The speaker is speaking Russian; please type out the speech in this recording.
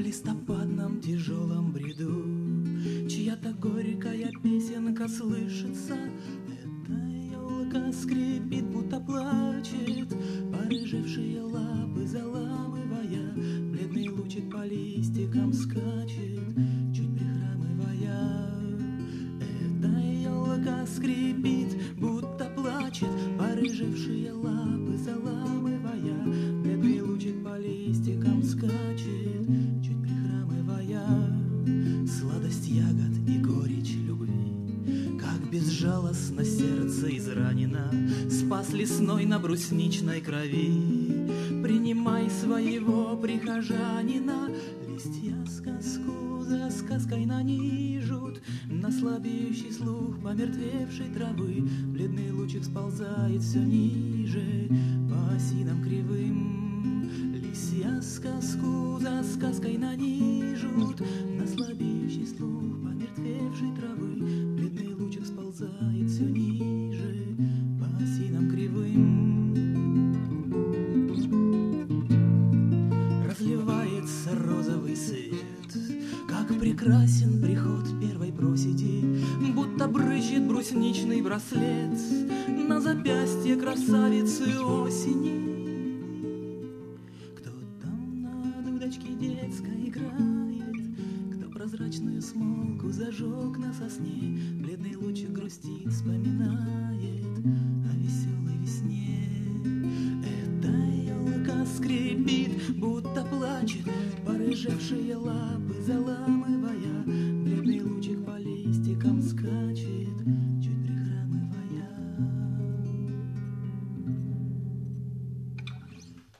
листопадном тяжелом бреду чья-то горькая песенка слышится. Эта елка скрипит, будто плачет, порыжевшие лапы заламывая. Бледный лучик по листикам скачет, чуть прихрамывая. Эта елка скрипит, будто плачет, порыжевшие лапы заламывая. Бледный лучик по листикам скачет, чуть прихрамывая. Сладость ягод и горечь любви, как безжалостно сердце изранено, спас лесной на брусничной крови. Принимай своего прихожанина. Листья сказку за сказкой нанижут на слабеющий слух помертвевшей травы. Бледный лучик сползает все ниже по осинам кривым. Листья сказку за сказкой нанижут на слабеющий слух помертвевшей травы. Бледный лучик сползает все ниже по осинам кривым. Разливается розовый свет, как прекрасен приход первой проседи, будто брызжет брусничный браслет на запястье красавицы осени. Кто там на дудочке детской играет, кто прозрачную смолку зажег на сосне. Бледный лучик грустит, вспоминает о веселой весне. Эта елка скрипит, будто плачет, порыжевшие лапы